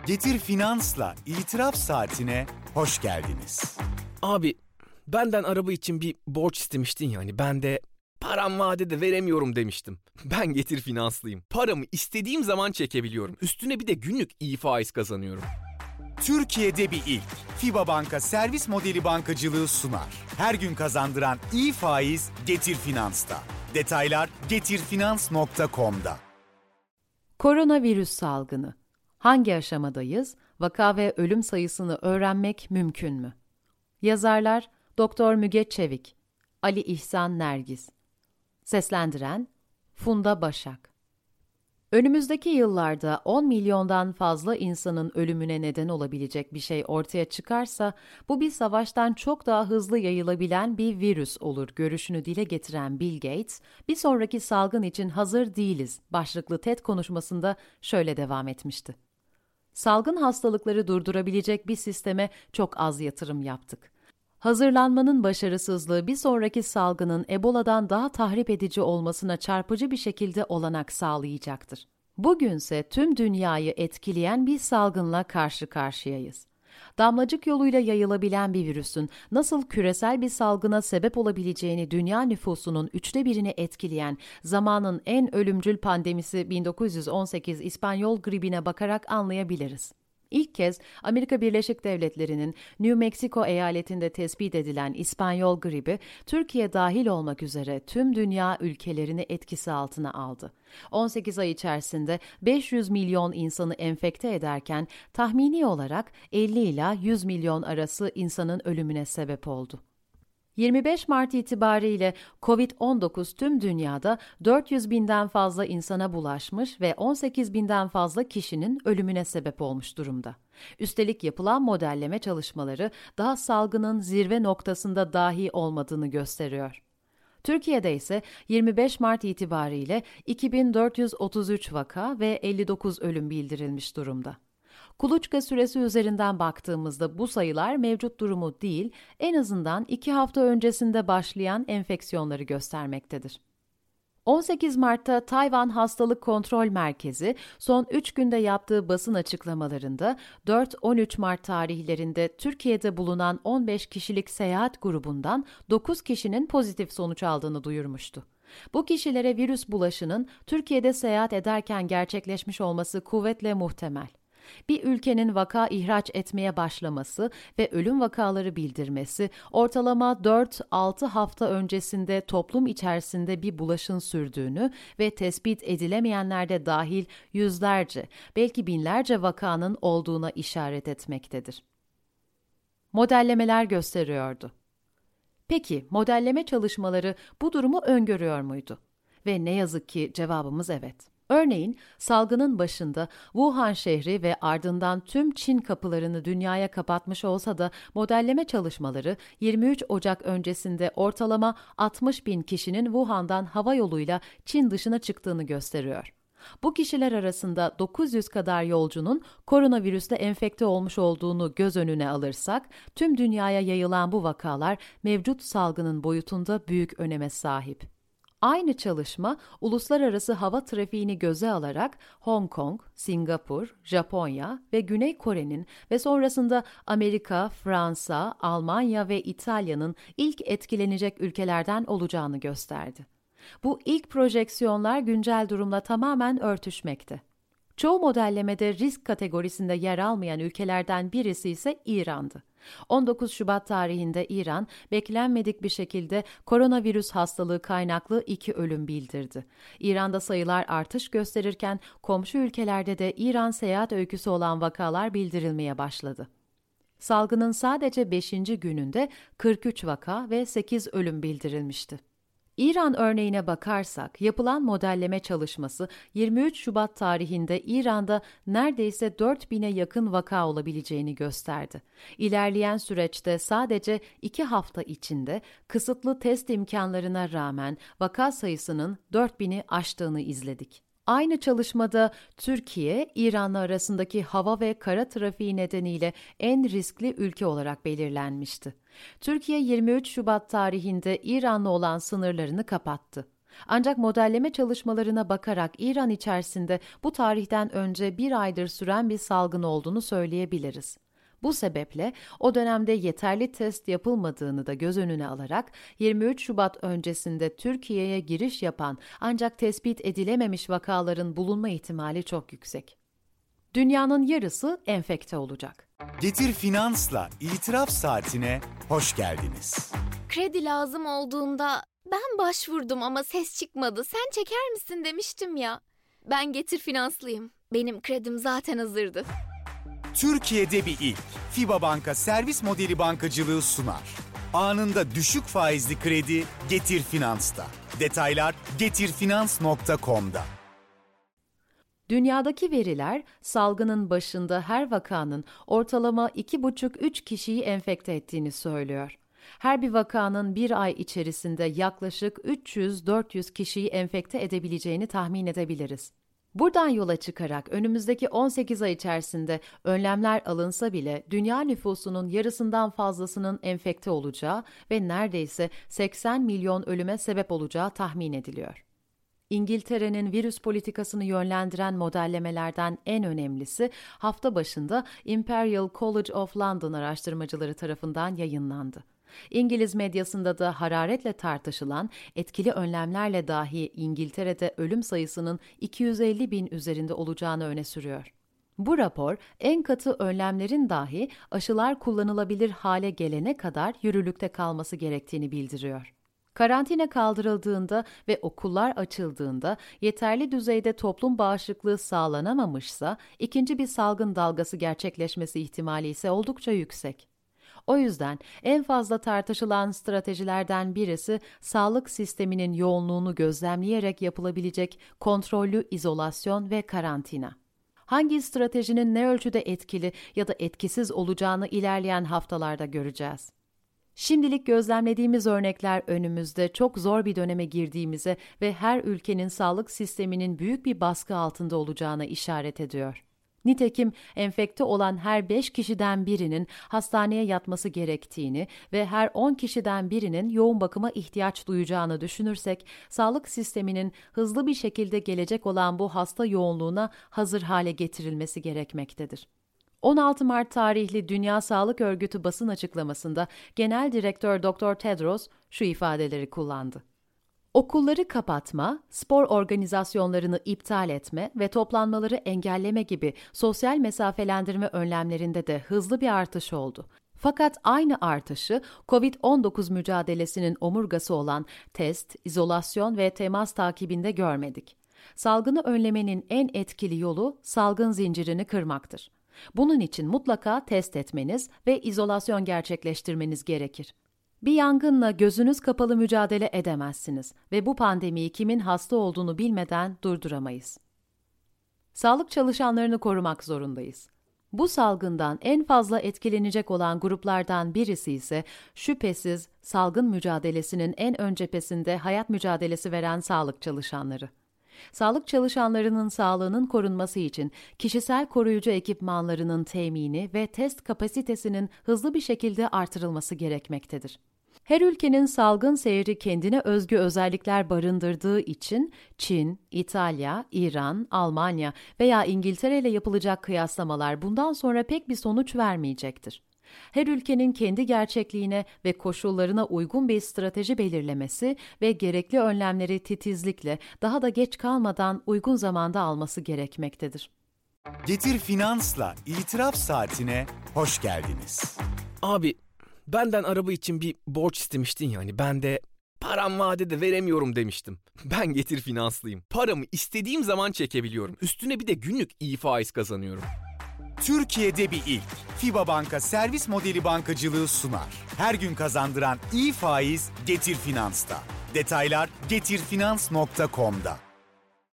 Getir Finans'la İtiraf Saatine hoş geldiniz. Abi, benden araba için bir borç istemiştin yani. Ben de param vadede veremiyorum demiştim. Ben Getir Finanslıyım. Paramı istediğim zaman çekebiliyorum. Üstüne bir de günlük iyi faiz kazanıyorum. Türkiye'de bir ilk. FİBA Banka servis modeli bankacılığı sunar. Her gün kazandıran iyi faiz Getir Finans'ta. Detaylar getirfinans.com'da. Koronavirüs salgını. Hangi aşamadayız? Vaka ve ölüm sayısını öğrenmek mümkün mü? Yazarlar Doktor Müge Çevik, Ali İhsan Nergiz. Seslendiren Funda Başak. Önümüzdeki yıllarda 10 milyondan fazla insanın ölümüne neden olabilecek bir şey ortaya çıkarsa, bu bir savaştan çok daha hızlı yayılabilen bir virüs olur görüşünü dile getiren Bill Gates, bir sonraki salgın için hazır değiliz başlıklı TED konuşmasında şöyle devam etmişti. Salgın hastalıkları durdurabilecek bir sisteme çok az yatırım yaptık. Hazırlanmanın başarısızlığı bir sonraki salgının Ebola'dan daha tahrip edici olmasına çarpıcı bir şekilde olanak sağlayacaktır. Bugünse tüm dünyayı etkileyen bir salgınla karşı karşıyayız. Damlacık yoluyla yayılabilen bir virüsün nasıl küresel bir salgına sebep olabileceğini dünya nüfusunun 1/3'ünü etkileyen zamanın en ölümcül pandemisi 1918 İspanyol gribine bakarak anlayabiliriz. İlk kez Amerika Birleşik Devletleri'nin New Mexico eyaletinde tespit edilen İspanyol gribi, Türkiye dahil olmak üzere tüm dünya ülkelerini etkisi altına aldı. 18 ay içerisinde 500 milyon insanı enfekte ederken tahmini olarak 50 ila 100 milyon arası insanın ölümüne sebep oldu. 25 Mart itibariyle COVID-19 tüm dünyada 400 binden fazla insana bulaşmış ve 18 binden fazla kişinin ölümüne sebep olmuş durumda. Üstelik yapılan modelleme çalışmaları daha salgının zirve noktasında dahi olmadığını gösteriyor. Türkiye'de ise 25 Mart itibariyle 2433 vaka ve 59 ölüm bildirilmiş durumda. Kuluçka süresi üzerinden baktığımızda bu sayılar mevcut durumu değil, en azından 2 hafta öncesinde başlayan enfeksiyonları göstermektedir. 18 Mart'ta Tayvan Hastalık Kontrol Merkezi son 3 günde yaptığı basın açıklamalarında 4-13 Mart tarihlerinde Türkiye'de bulunan 15 kişilik seyahat grubundan 9 kişinin pozitif sonuç aldığını duyurmuştu. Bu kişilere virüs bulaşının Türkiye'de seyahat ederken gerçekleşmiş olması kuvvetle muhtemel. Bir ülkenin vaka ihraç etmeye başlaması ve ölüm vakaları bildirmesi, ortalama 4-6 hafta öncesinde toplum içerisinde bir bulaşın sürdüğünü ve tespit edilemeyenler de dahil yüzlerce, belki binlerce vakanın olduğuna işaret etmektedir. Modellemeler gösteriyordu. Peki, modelleme çalışmaları bu durumu öngörüyor muydu? Ve ne yazık ki cevabımız evet. Örneğin, salgının başında Wuhan şehri ve ardından tüm Çin kapılarını dünyaya kapatmış olsa da modelleme çalışmaları 23 Ocak öncesinde ortalama 60 bin kişinin Wuhan'dan hava yoluyla Çin dışına çıktığını gösteriyor. Bu kişiler arasında 900 kadar yolcunun koronavirüsle enfekte olmuş olduğunu göz önüne alırsak, tüm dünyaya yayılan bu vakalar mevcut salgının boyutunda büyük öneme sahip. Aynı çalışma, uluslararası hava trafiğini göze alarak Hong Kong, Singapur, Japonya ve Güney Kore'nin ve sonrasında Amerika, Fransa, Almanya ve İtalya'nın ilk etkilenecek ülkelerden olacağını gösterdi. Bu ilk projeksiyonlar güncel durumla tamamen örtüşmekte. Çoğu modellemede risk kategorisinde yer almayan ülkelerden birisi ise İran'dı. 19 Şubat tarihinde İran, beklenmedik bir şekilde koronavirüs hastalığı kaynaklı 2 ölüm bildirdi. İran'da sayılar artış gösterirken komşu ülkelerde de İran seyahat öyküsü olan vakalar bildirilmeye başladı. Salgının sadece 5. gününde 43 vaka ve 8 ölüm bildirilmişti. İran örneğine bakarsak, yapılan modelleme çalışması 23 Şubat tarihinde İran'da neredeyse 4000'e yakın vaka olabileceğini gösterdi. İlerleyen süreçte sadece 2 hafta içinde kısıtlı test imkanlarına rağmen vaka sayısının 4000'i aştığını izledik. Aynı çalışmada Türkiye, İran'la arasındaki hava ve kara trafiği nedeniyle en riskli ülke olarak belirlenmişti. Türkiye 23 Şubat tarihinde İran'la olan sınırlarını kapattı. Ancak modelleme çalışmalarına bakarak İran içerisinde bu tarihten önce bir aydır süren bir salgın olduğunu söyleyebiliriz. Bu sebeple o dönemde yeterli test yapılmadığını da göz önüne alarak 23 Şubat öncesinde Türkiye'ye giriş yapan ancak tespit edilememiş vakaların bulunma ihtimali çok yüksek. Dünyanın yarısı enfekte olacak. Getir Finans'la İtiraf Saatine hoş geldiniz. Kredi lazım olduğunda ben başvurdum ama ses çıkmadı. Sen çeker misin demiştim ya. Ben Getir Finanslıyım. Benim kredim zaten hazırdı. Türkiye'de bir ilk. FIBA Banka servis modeli bankacılığı sunar. Anında düşük faizli kredi Getir Finans'ta. Detaylar getirfinans.com'da. Dünyadaki veriler, salgının başında her vakanın ortalama 2,5-3 kişiyi enfekte ettiğini söylüyor. Her bir vakanın bir ay içerisinde yaklaşık 300-400 kişiyi enfekte edebileceğini tahmin edebiliriz. Buradan yola çıkarak önümüzdeki 18 ay içerisinde önlemler alınsa bile dünya nüfusunun yarısından fazlasının enfekte olacağı ve neredeyse 80 milyon ölüme sebep olacağı tahmin ediliyor. İngiltere'nin virüs politikasını yönlendiren modellemelerden en önemlisi hafta başında Imperial College of London araştırmacıları tarafından yayınlandı. İngiliz medyasında da hararetle tartışılan etkili önlemlerle dahi İngiltere'de ölüm sayısının 250 bin üzerinde olacağını öne sürüyor. Bu rapor en katı önlemlerin dahi aşılar kullanılabilir hale gelene kadar yürürlükte kalması gerektiğini bildiriyor. Karantina kaldırıldığında ve okullar açıldığında yeterli düzeyde toplum bağışıklığı sağlanamamışsa ikinci bir salgın dalgası gerçekleşmesi ihtimali ise oldukça yüksek. O yüzden en fazla tartışılan stratejilerden birisi sağlık sisteminin yoğunluğunu gözlemleyerek yapılabilecek kontrollü izolasyon ve karantina. Hangi stratejinin ne ölçüde etkili ya da etkisiz olacağını ilerleyen haftalarda göreceğiz. Şimdilik gözlemlediğimiz örnekler önümüzde çok zor bir döneme girdiğimize ve her ülkenin sağlık sisteminin büyük bir baskı altında olacağına işaret ediyor. Nitekim enfekte olan her 5 kişiden birinin hastaneye yatması gerektiğini ve her 10 kişiden birinin yoğun bakıma ihtiyaç duyacağını düşünürsek, sağlık sisteminin hızlı bir şekilde gelecek olan bu hasta yoğunluğuna hazır hale getirilmesi gerekmektedir. 16 Mart tarihli Dünya Sağlık Örgütü basın açıklamasında Genel Direktör Dr. Tedros şu ifadeleri kullandı. Okulları kapatma, spor organizasyonlarını iptal etme ve toplanmaları engelleme gibi sosyal mesafelendirme önlemlerinde de hızlı bir artış oldu. Fakat aynı artışı COVID-19 mücadelesinin omurgası olan test, izolasyon ve temas takibinde görmedik. Salgını önlemenin en etkili yolu salgın zincirini kırmaktır. Bunun için mutlaka test etmeniz ve izolasyon gerçekleştirmeniz gerekir. Bir yangınla gözünüz kapalı mücadele edemezsiniz ve bu pandemiyi kimin hasta olduğunu bilmeden durduramayız. Sağlık çalışanlarını korumak zorundayız. Bu salgından en fazla etkilenecek olan gruplardan birisi ise şüphesiz salgın mücadelesinin en ön cephesinde hayat mücadelesi veren sağlık çalışanları. Sağlık çalışanlarının sağlığının korunması için kişisel koruyucu ekipmanlarının temini ve test kapasitesinin hızlı bir şekilde artırılması gerekmektedir. Her ülkenin salgın seyri kendine özgü özellikler barındırdığı için Çin, İtalya, İran, Almanya veya İngiltere ile yapılacak kıyaslamalar bundan sonra pek bir sonuç vermeyecektir. Her ülkenin kendi gerçekliğine ve koşullarına uygun bir strateji belirlemesi ve gerekli önlemleri titizlikle daha da geç kalmadan uygun zamanda alması gerekmektedir. Getir Finans'la İtiraf Saatine hoş geldiniz. Abi, benden araba için bir borç istemiştin yani. Ben de param vadede veremiyorum demiştim. Ben Getir Finanslıyım. Paramı istediğim zaman çekebiliyorum. Üstüne bir de günlük iyi faiz kazanıyorum. Türkiye'de bir ilk. FIBA Banka servis modeli bankacılığı sunar. Her gün kazandıran iyi faiz Getir Finans'ta. Detaylar getirfinans.com'da.